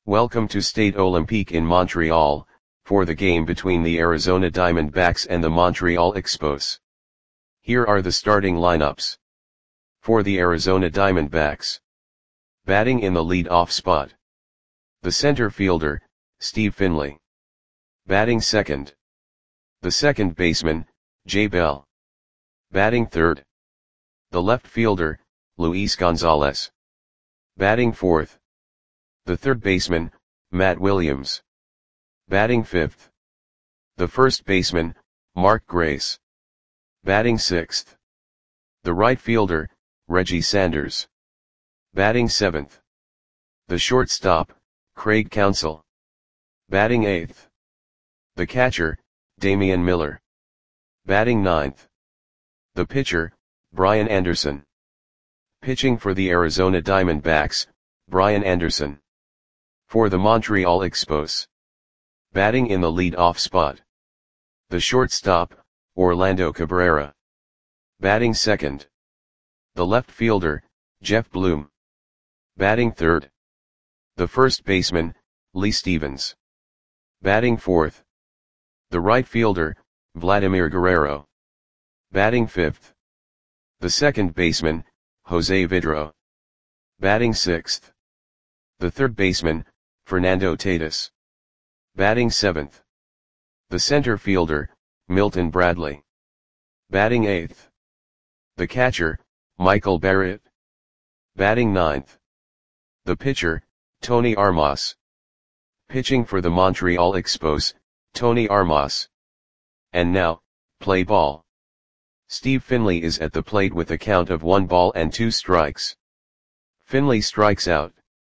Welcome to Stade Olympique in Montreal, for the game between the Arizona Diamondbacks and the Montreal Expos. Here are the starting lineups. For the Arizona Diamondbacks. Batting in the lead-off spot. The center fielder, Steve Finley. Batting second. The second baseman, Jay Bell. Batting third. The left fielder, Luis Gonzalez. Batting fourth. The third baseman, Matt Williams. Batting fifth. The first baseman, Mark Grace. Batting sixth. The right fielder, Reggie Sanders. Batting seventh. The shortstop, Craig Counsell. Batting eighth. The catcher, Damian Miller. Batting ninth. The pitcher, Brian Anderson. Pitching for the Arizona Diamondbacks, Brian Anderson. For the Montreal Expos. Batting in the lead-off spot. The shortstop, Orlando Cabrera. Batting second. The left fielder, Jeff Bloom. Batting third. The first baseman, Lee Stevens. Batting fourth. The right fielder, Vladimir Guerrero. Batting fifth. The second baseman, Jose Vidro. Batting sixth. The third baseman, Fernando Tatis. Batting seventh. The center fielder, Milton Bradley. Batting eighth. The catcher, Michael Barrett. Batting ninth. The pitcher, Tony Armas. Pitching for the Montreal Expos, Tony Armas. And now, play ball. Steve Finley is at the plate with a count of 1 ball and 2 strikes. Finley strikes out.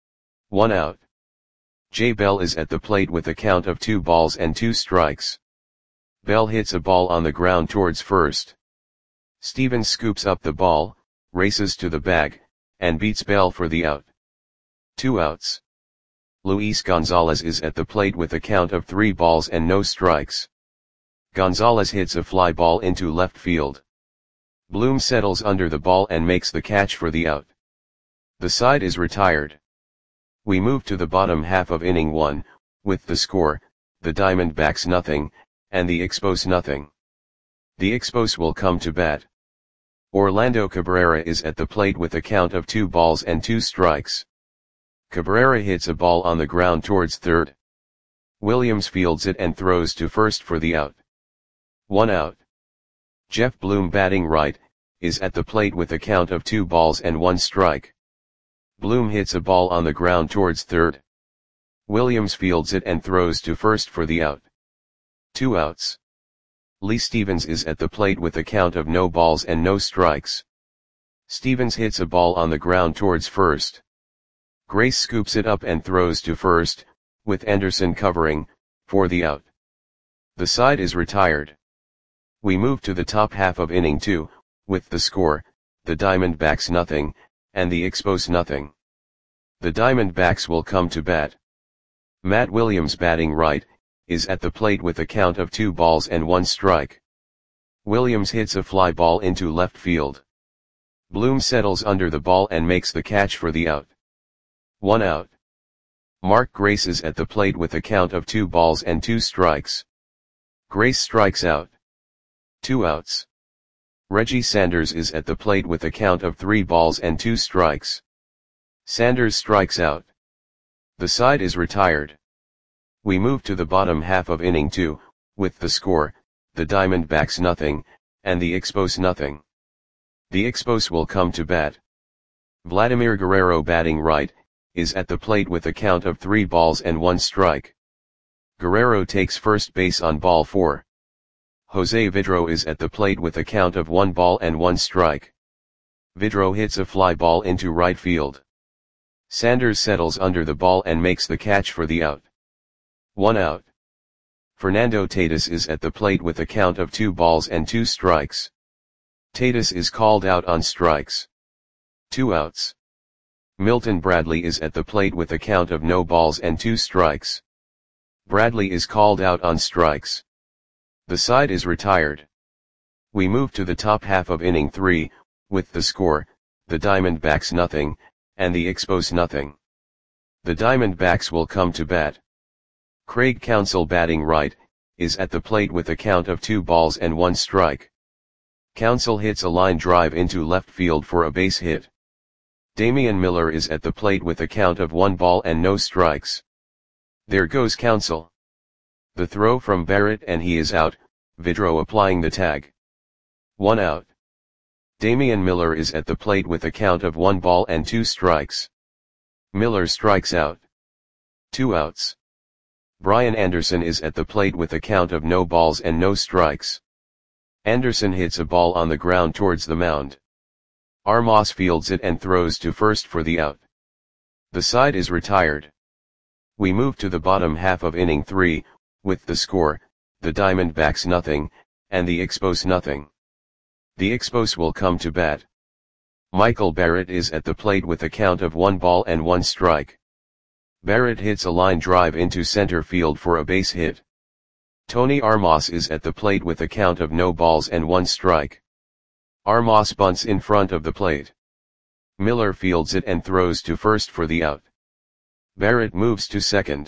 1 out. Jay Bell is at the plate with a count of 2 balls and 2 strikes. Bell hits a ball on the ground towards first. Stevens scoops up the ball, races to the bag, and beats Bell for the out. 2 outs. Luis Gonzalez is at the plate with a count of 3 balls and no strikes. Gonzalez hits a fly ball into left field. Bloom settles under the ball and makes the catch for the out. The side is retired. We move to the bottom half of inning 1, with the score, the Diamondbacks nothing, and the Expos nothing. The Expos will come to bat. Orlando Cabrera is at the plate with a count of 2 balls and 2 strikes. Cabrera hits a ball on the ground towards third. Williams fields it and throws to first for the out. 1 out. Jeff Bloom batting right, is at the plate with a count of 2 balls and 1 strike. Bloom hits a ball on the ground towards third. Williams fields it and throws to first for the out. 2 outs. Lee Stevens is at the plate with a count of no balls and no strikes. Stevens hits a ball on the ground towards first. Grace scoops it up and throws to first, with Anderson covering, for the out. The side is retired. We move to the top half of inning 2, with the score, the Diamondbacks nothing, and the Expos nothing. The Diamondbacks will come to bat. Matt Williams batting right, is at the plate with a count of 2 balls and 1 strike. Williams hits a fly ball into left field. Bloom settles under the ball and makes the catch for the out. 1 out. Mark Grace is at the plate with a count of 2 balls and 2 strikes. Grace strikes out. 2 outs. Reggie Sanders is at the plate with a count of 3 balls and 2 strikes. Sanders strikes out. The side is retired. We move to the bottom half of inning 2, with the score, the Diamondbacks nothing, and the Expos nothing. The Expos will come to bat. Vladimir Guerrero batting right, is at the plate with a count of 3 balls and 1 strike. Guerrero takes first base on ball 4. Jose Vidro is at the plate with a count of 1 ball and 1 strike. Vidro hits a fly ball into right field. Sanders settles under the ball and makes the catch for the out. 1 out. Fernando Tatis is at the plate with a count of 2 balls and 2 strikes. Tatis is called out on strikes. 2 outs. Milton Bradley is at the plate with a count of no balls and 2 strikes. Bradley is called out on strikes. The side is retired. We move to the top half of inning 3, with the score, the Diamondbacks nothing, and the Expos nothing. The Diamondbacks will come to bat. Craig Counsell, batting right, is at the plate with a count of 2 balls and 1 strike. Counsell hits a line drive into left field for a base hit. Damian Miller is at the plate with a count of 1 ball and no strikes. There goes Counsell. The throw from Barrett and he is out, Vidro applying the tag. 1 out. Damian Miller is at the plate with a count of 1 ball and 2 strikes. Miller strikes out. 2 outs. Brian Anderson is at the plate with a count of no balls and no strikes. Anderson hits a ball on the ground towards the mound. Armas fields it and throws to first for the out. The side is retired. We move to the bottom half of inning 3, with the score, the Diamondbacks nothing, and the Expos nothing. The Expos will come to bat. Michael Barrett is at the plate with a count of 1 ball and 1 strike. Barrett hits a line drive into center field for a base hit. Tony Armas is at the plate with a count of no balls and 1 strike. Armas bunts in front of the plate. Miller fields it and throws to first for the out. Barrett moves to second.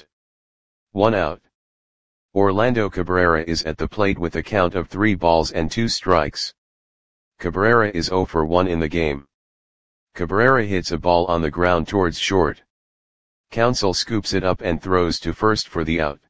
1 out. Orlando Cabrera is at the plate with a count of 3 balls and 2 strikes. Cabrera is 0 for 1 in the game. Cabrera hits a ball on the ground towards short. Counsell scoops it up and throws to first for the out.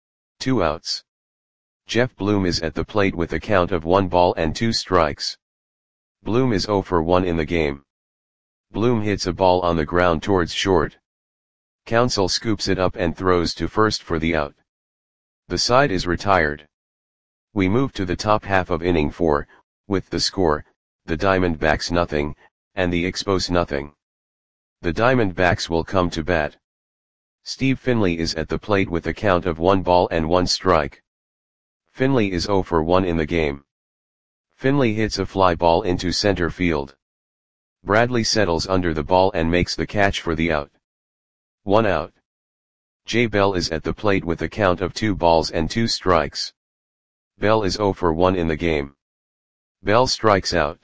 2 outs. Jeff Bloom is at the plate with a count of 1 ball and 2 strikes. Bloom is 0 for 1 in the game. Bloom hits a ball on the ground towards short. Counsell scoops it up and throws to first for the out. The side is retired. We move to the top half of inning 4, with the score, the Diamondbacks nothing, and the Expos nothing. The Diamondbacks will come to bat. Steve Finley is at the plate with a count of 1 ball and 1 strike. Finley is 0 for 1 in the game. Finley hits a fly ball into center field. Bradley settles under the ball and makes the catch for the out. 1 out. Jay Bell is at the plate with a count of 2 balls and 2 strikes. Bell is 0 for 1 in the game. Bell strikes out.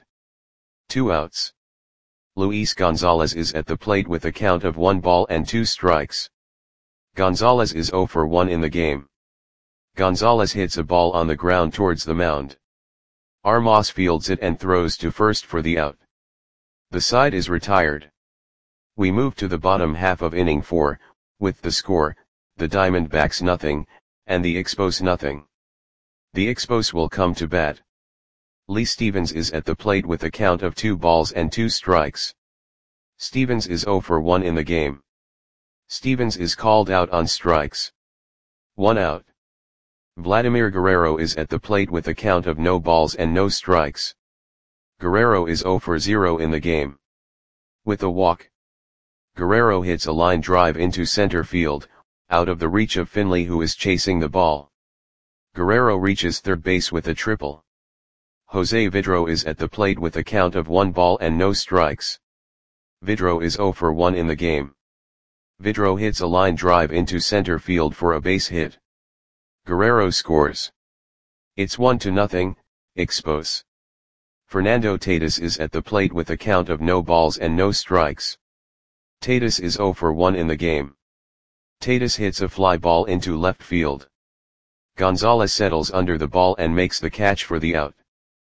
2 outs. Luis Gonzalez is at the plate with a count of 1 ball and 2 strikes. Gonzalez is 0 for 1 in the game. Gonzalez hits a ball on the ground towards the mound. Armas fields it and throws to first for the out. The side is retired. We move to the bottom half of inning 4, with the score, the Diamondbacks nothing, and the Expos nothing. The Expos will come to bat. Lee Stevens is at the plate with a count of 2 balls and 2 strikes. Stevens is 0 for 1 in the game. Stevens is called out on strikes. 1 out. Vladimir Guerrero is at the plate with a count of no balls and no strikes. Guerrero is 0 for 0 in the game. With a walk. Guerrero hits a line drive into center field, out of the reach of Finley who is chasing the ball. Guerrero reaches third base with a triple. Jose Vidro is at the plate with a count of 1 ball and no strikes. Vidro is 0 for 1 in the game. Vidro hits a line drive into center field for a base hit. Guerrero scores. It's 1-0, Expos. Fernando Tatis is at the plate with a count of no balls and no strikes. Tatis is 0 for 1 in the game. Tatis hits a fly ball into left field. Gonzalez settles under the ball and makes the catch for the out.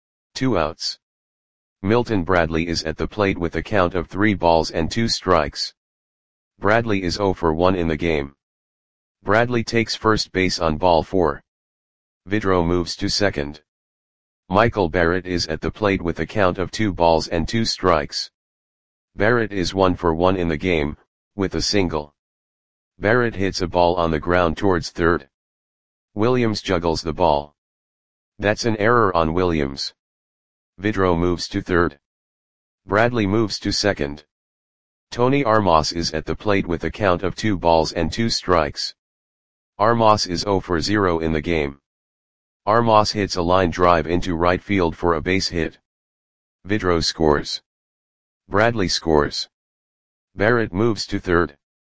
2 outs. Milton Bradley is at the plate with a count of 3 balls and 2 strikes. Bradley is 0 for 1 in the game. Bradley takes first base on ball 4. Vidro moves to second. Michael Barrett is at the plate with a count of 2 balls and 2 strikes. Barrett is 1 for 1 in the game, with a single. Barrett hits a ball on the ground towards third. Williams juggles the ball. That's an error on Williams. Vidro moves to third. Bradley moves to second. Tony Armas is at the plate with a count of 2 balls and 2 strikes. Armas is 0 for 0 in the game. Armas hits a line drive into right field for a base hit. Vidro scores. Bradley scores. Barrett moves to third.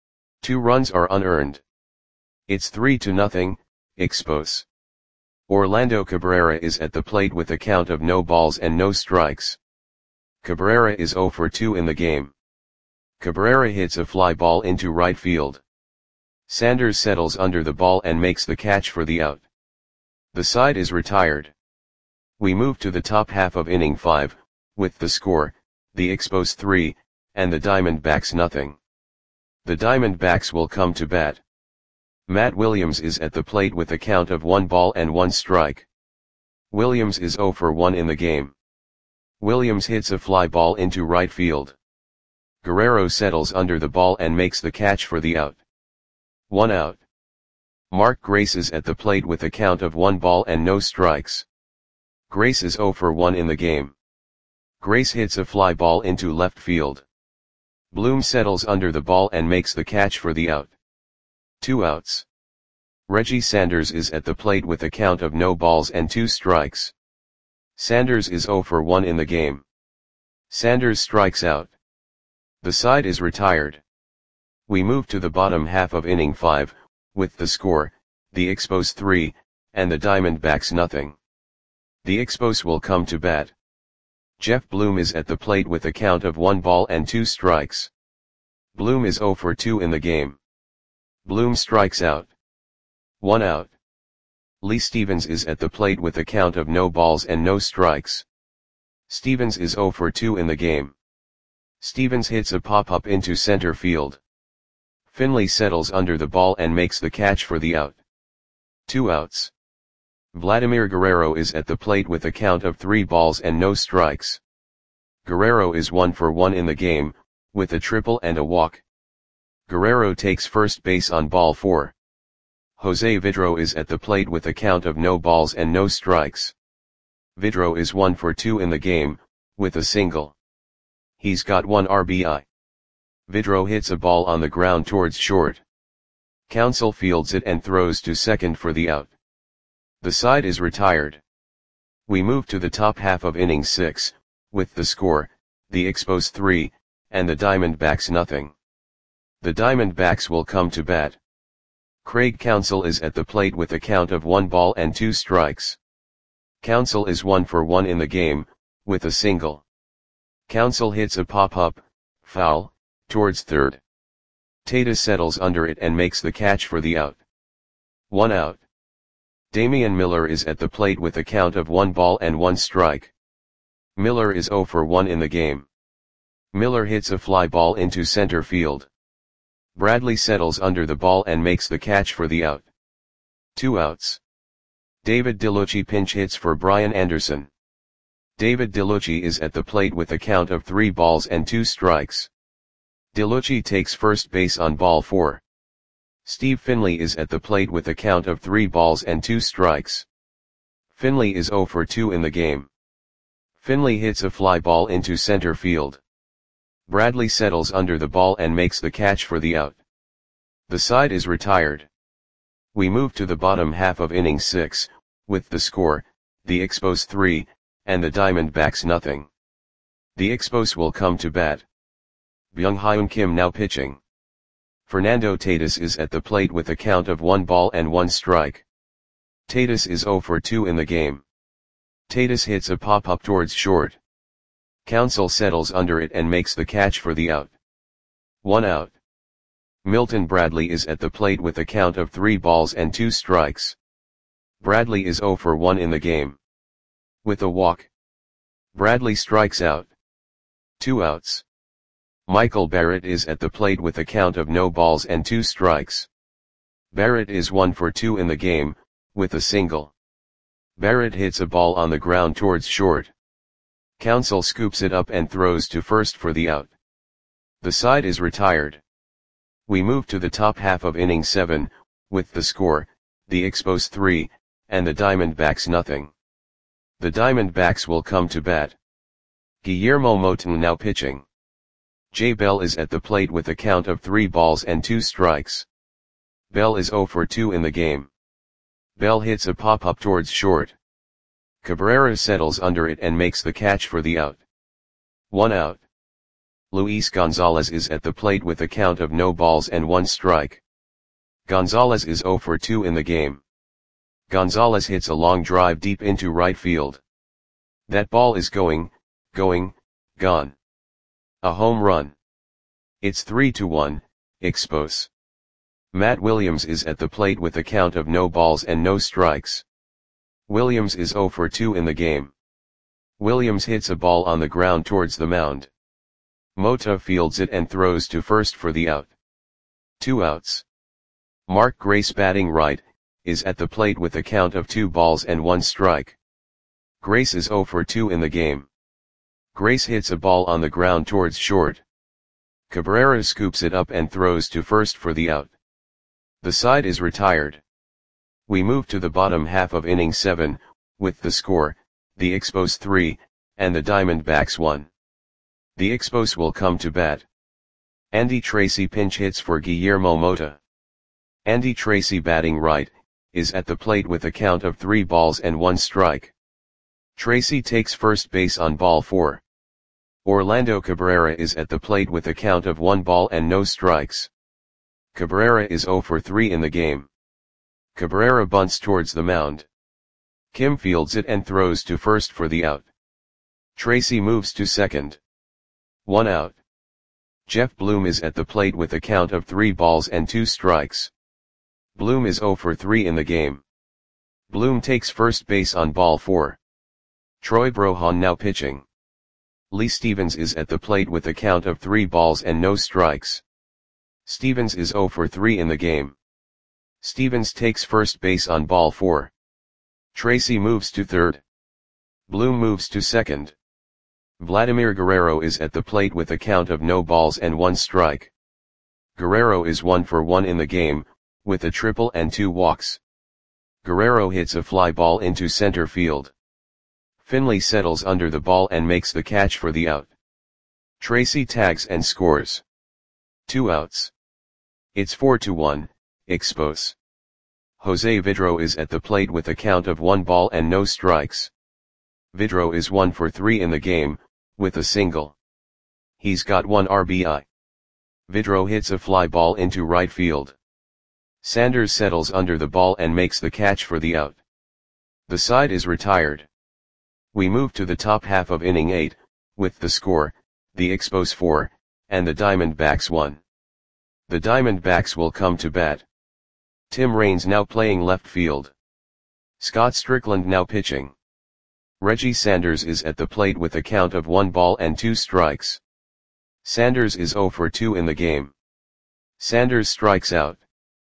2 runs are unearned. It's 3-0, Expos. Orlando Cabrera is at the plate with a count of no balls and no strikes. Cabrera is 0 for 2 in the game. Cabrera hits a fly ball into right field. Sanders settles under the ball and makes the catch for the out. The side is retired. We move to the top half of inning 5, with the score, the Expos 3, and the Diamondbacks nothing. The Diamondbacks will come to bat. Matt Williams is at the plate with a count of 1 ball and 1 strike. Williams is 0 for 1 in the game. Williams hits a fly ball into right field. Guerrero settles under the ball and makes the catch for the out. 1 out. Mark Grace is at the plate with a count of 1 ball and no strikes. Grace is 0 for 1 in the game. Grace hits a fly ball into left field. Bloom settles under the ball and makes the catch for the out. 2 outs. Reggie Sanders is at the plate with a count of no balls and 2 strikes. Sanders is 0 for 1 in the game. Sanders strikes out. The side is retired. We move to the bottom half of inning 5, with the score, the Expos 3, and the Diamondbacks nothing. The Expos will come to bat. Jeff Bloom is at the plate with a count of 1 ball and 2 strikes. Bloom is 0 for 2 in the game. Bloom strikes out. 1 out. Lee Stevens is at the plate with a count of no balls and no strikes. Stevens is 0 for 2 in the game. Stevens hits a pop-up into center field. Finley settles under the ball and makes the catch for the out. 2 outs. Vladimir Guerrero is at the plate with a count of 3 balls and no strikes. Guerrero is 1 for 1 in the game, with a triple and a walk. Guerrero takes first base on ball 4. Jose Vidro is at the plate with a count of no balls and no strikes. Vidro is 1 for 2 in the game, with a single. He's got 1 RBI. Vidro hits a ball on the ground towards short. Counsell fields it and throws to second for the out. The side is retired. We move to the top half of inning 6, with the score, the Expos 3, and the Diamondbacks nothing. The Diamondbacks will come to bat. Craig Counsell is at the plate with a count of 1 ball and 2 strikes. Counsell is 1 for 1 in the game, with a single. Counsell hits a pop-up, foul, towards third. Tatis settles under it and makes the catch for the out. 1 out. Damian Miller is at the plate with a count of 1 ball and 1 strike. Miller is 0 for 1 in the game. Miller hits a fly ball into center field. Bradley settles under the ball and makes the catch for the out. 2 outs. David DeLucci pinch hits for Brian Anderson. David DeLucci is at the plate with a count of 3 balls and 2 strikes. DeLucci takes first base on ball 4. Steve Finley is at the plate with a count of 3 balls and 2 strikes. Finley is 0 for 2 in the game. Finley hits a fly ball into center field. Bradley settles under the ball and makes the catch for the out. The side is retired. We move to the bottom half of inning 6, with the score, the Expos 3, and the Diamondbacks nothing. The Expos will come to bat. Byung-Hyun Kim now pitching. Fernando Tatis is at the plate with a count of 1 ball and 1 strike. Tatis is 0 for 2 in the game. Tatis hits a pop-up towards short. Counsell settles under it and makes the catch for the out. 1 out. Milton Bradley is at the plate with a count of 3 balls and 2 strikes. Bradley is 0 for 1 in the game. With a walk. Bradley strikes out. 2 outs. Michael Barrett is at the plate with a count of no balls and 2 strikes. Barrett is 1 for 2 in the game, with a single. Barrett hits a ball on the ground towards short. Counsell scoops it up and throws to first for the out. The side is retired. We move to the top half of inning 7, with the score, the Expos 3, and the Diamondbacks nothing. The Diamondbacks will come to bat. Guillermo Moton now pitching. Jay Bell is at the plate with a count of 3 balls and 2 strikes. Bell is 0 for 2 in the game. Bell hits a pop-up towards short. Cabrera settles under it and makes the catch for the out. 1 out. Luis Gonzalez is at the plate with a count of no balls and 1 strike. Gonzalez is 0 for 2 in the game. Gonzalez hits a long drive deep into right field. That ball is gone. A home run. It's 3-1, Expos. Matt Williams is at the plate with a count of no balls and no strikes. Williams is 0 for 2 in the game. Williams hits a ball on the ground towards the mound. Mota fields it and throws to first for the out. 2 outs. Mark Grace, batting right, is at the plate with a count of 2 balls and 1 strike. Grace is 0 for 2 in the game. Grace hits a ball on the ground towards short. Cabrera scoops it up and throws to first for the out. The side is retired. We move to the bottom half of inning 7, with the score, the Expos 3, and the Diamondbacks 1. The Expos will come to bat. Andy Tracy pinch hits for Guillermo Mota. Andy Tracy, batting right, is at the plate with a count of 3 balls and 1 strike. Tracy takes first base on ball 4. Orlando Cabrera is at the plate with a count of 1 ball and no strikes. Cabrera is 0 for 3 in the game. Cabrera bunts towards the mound. Kim fields it and throws to first for the out. Tracy moves to second. 1 out. Jeff Bloom is at the plate with a count of 3 balls and 2 strikes. Bloom is 0 for 3 in the game. Bloom takes first base on ball 4. Troy Brohan now pitching. Lee Stevens is at the plate with a count of 3 balls and no strikes. Stevens is 0 for 3 in the game. Stevens takes first base on ball 4. Tracy moves to third. Bloom moves to second. Vladimir Guerrero is at the plate with a count of no balls and 1 strike. Guerrero is 1 for 1 in the game, with a triple and 2 walks. Guerrero hits a fly ball into center field. Finley settles under the ball and makes the catch for the out. Tracy tags and scores. 2 outs. It's 4-1, Expos. Jose Vidro is at the plate with a count of 1 ball and no strikes. Vidro is 1 for 3 in the game, with a single. He's got 1 RBI. Vidro hits a fly ball into right field. Sanders settles under the ball and makes the catch for the out. The side is retired. We move to the top half of inning 8, with the score, the Expos 4, and the Diamondbacks 1. The Diamondbacks will come to bat. Tim Raines now playing left field. Scott Strickland now pitching. Reggie Sanders is at the plate with a count of 1 ball and 2 strikes. Sanders is 0 for 2 in the game. Sanders strikes out.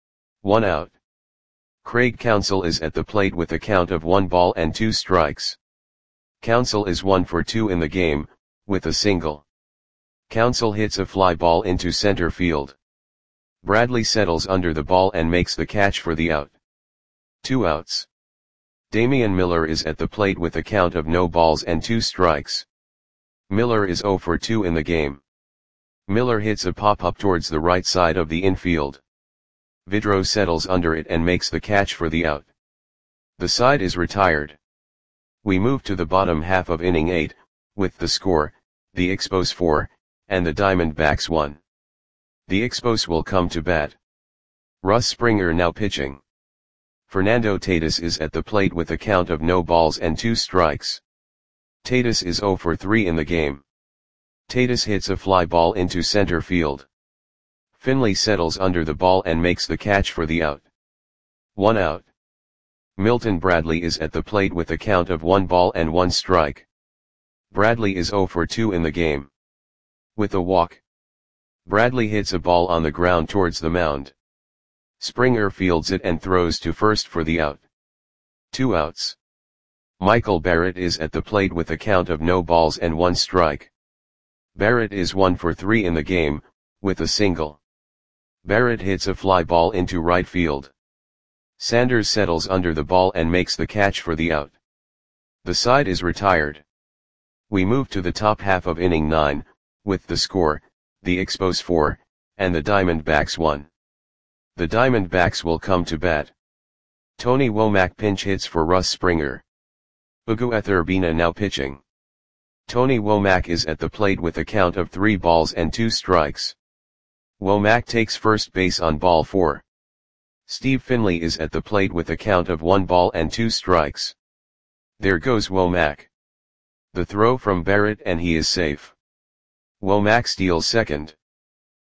1 out. Craig Counsell is at the plate with a count of 1 ball and 2 strikes. Counsell is 1 for 2 in the game, with a single. Counsell hits a fly ball into center field. Bradley settles under the ball and makes the catch for the out. 2 outs. Damian Miller is at the plate with a count of no balls and 2 strikes. Miller is 0 for 2 in the game. Miller hits a pop-up towards the right side of the infield. Vidro settles under it and makes the catch for the out. The side is retired. We move to the bottom half of inning 8, with the score, the Expos 4, and the Diamondbacks 1. The Expos will come to bat. Russ Springer now pitching. Fernando Tatis is at the plate with a count of no balls and 2 strikes. Tatis is 0 for 3 in the game. Tatis hits a fly ball into center field. Finley settles under the ball and makes the catch for the out. 1 out. Milton Bradley is at the plate with a count of 1 ball and 1 strike. Bradley is 0 for 2 in the game. With a walk. Bradley hits a ball on the ground towards the mound. Springer fields it and throws to first for the out. 2 outs. Michael Barrett is at the plate with a count of no balls and 1 strike. Barrett is 1 for 3 in the game, with a single. Barrett hits a fly ball into right field. Sanders settles under the ball and makes the catch for the out. The side is retired. We move to the top half of inning 9, with the score, the Expos 4, and the Diamondbacks 1. The Diamondbacks will come to bat. Tony Womack pinch hits for Russ Springer. Ugueth Urbina now pitching. Tony Womack is at the plate with a count of 3 balls and 2 strikes. Womack takes first base on ball 4. Steve Finley is at the plate with a count of 1 ball and 2 strikes. There goes Womack. The throw from Barrett and he is safe. Womack steals second.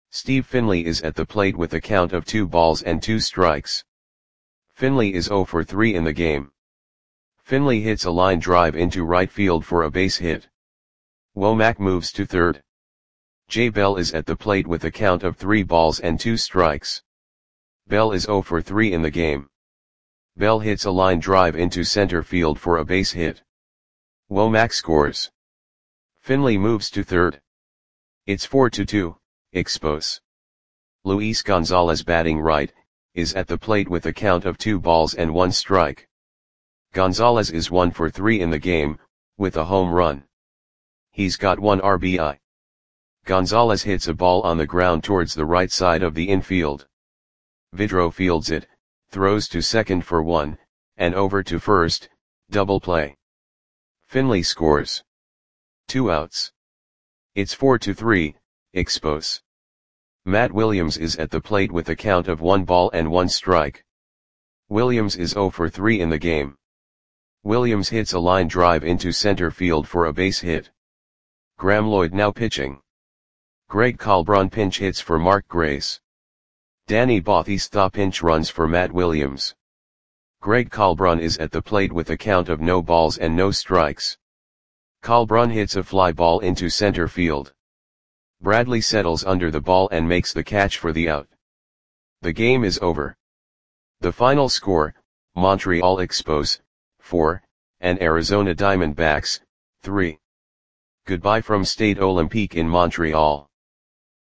Steve Finley is at the plate with a count of 2 balls and 2 strikes. Finley is 0 for 3 in the game. Finley hits a line drive into right field for a base hit. Womack moves to third. Jay Bell is at the plate with a count of 3 balls and 2 strikes. Bell is 0 for 3 in the game. Bell hits a line drive into center field for a base hit. Womack scores. Finley moves to third. It's 4-2, Expos. Luis Gonzalez, batting right, is at the plate with a count of 2 balls and 1 strike. Gonzalez is 1 for 3 in the game, with a home run. He's got 1 RBI. Gonzalez hits a ball on the ground towards the right side of the infield. Vidro fields it, throws to second for 1, and over to first, double play. Finley scores. 2 outs. It's 4-3, Expos. Matt Williams is at the plate with a count of 1 ball and 1 strike. Williams is 0 for 3 in the game. Williams hits a line drive into center field for a base hit. Graham Lloyd now pitching. Greg Colbron pinch hits for Mark Grace. Danny Bautista pinch runs for Matt Williams. Greg Colbron is at the plate with a count of no balls and no strikes. Colbron hits a fly ball into center field. Bradley settles under the ball and makes the catch for the out. The game is over. The final score, Montreal Expos, 4, and Arizona Diamondbacks, 3. Goodbye from Stade Olympique in Montreal.